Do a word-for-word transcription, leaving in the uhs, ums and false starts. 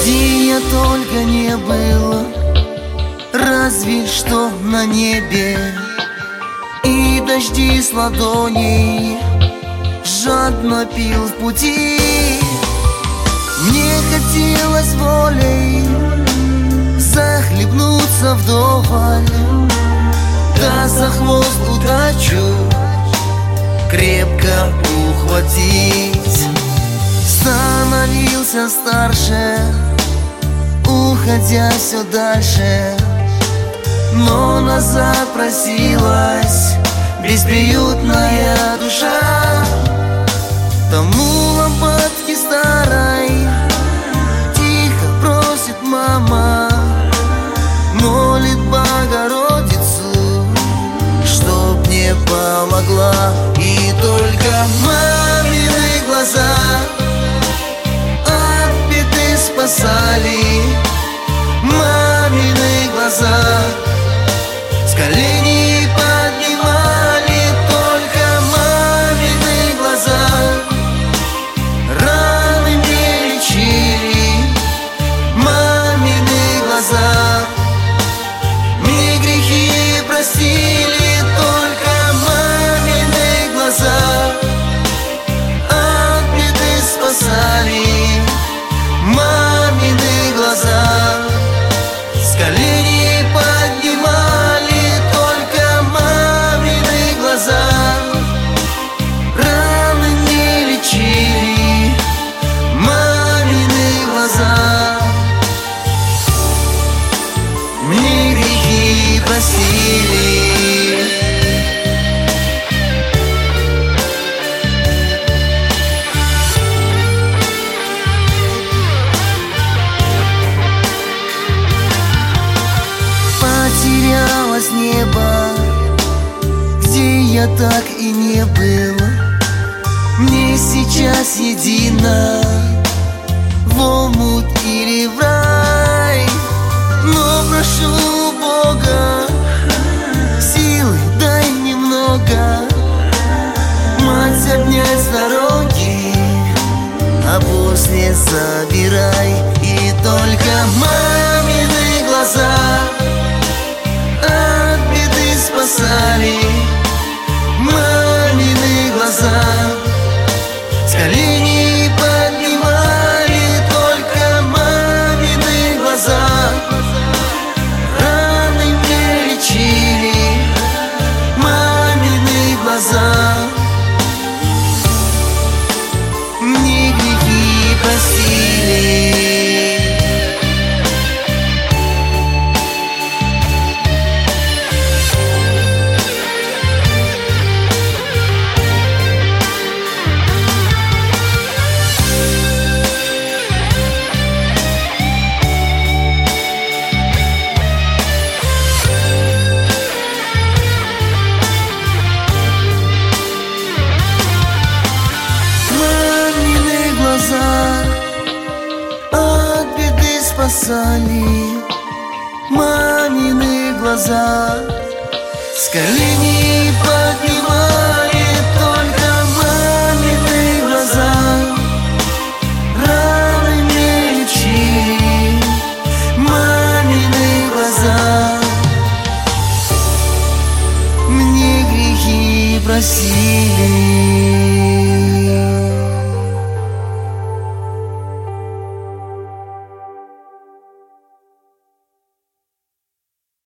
Где я только не был, разве что на небе. И дожди с ладоней жадно пил в пути. Мне хотелось волей захлебнуться вдоволь, да за хвост удачу крепко ухватить. Становился старше, уходя все дальше, но назад просилась бесприютная душа. Тому лампадки старой тихо просит мама, молит Богородицу, чтоб не помогла. И только мамины глаза от беды спасали, мамины глаза с коленей поднимали. Только мамины глаза раны мне лечили, мамины глаза мне грехи простили. Только мамины глаза от беды спасали, мамины глаза с коленей поднимали. Только мамины глаза раны не лечили, мамины глаза мне грехи простили. Потерялось небо, где я так и не был. Мне сейчас едино в омут или в рай. Но прошу Бога, силы дай немного, мать обнять с дороги, а после забирай. И только мамины глаза от беды спасали, мамины глаза с коленей поднимали. Только мамины глаза раны мне лечили, мамины глаза мне грехи простили. От беды спасали, мамины глаза с коленей поднимали. Только мамины глаза раны мне лечили, мамины глаза мне грехи простили.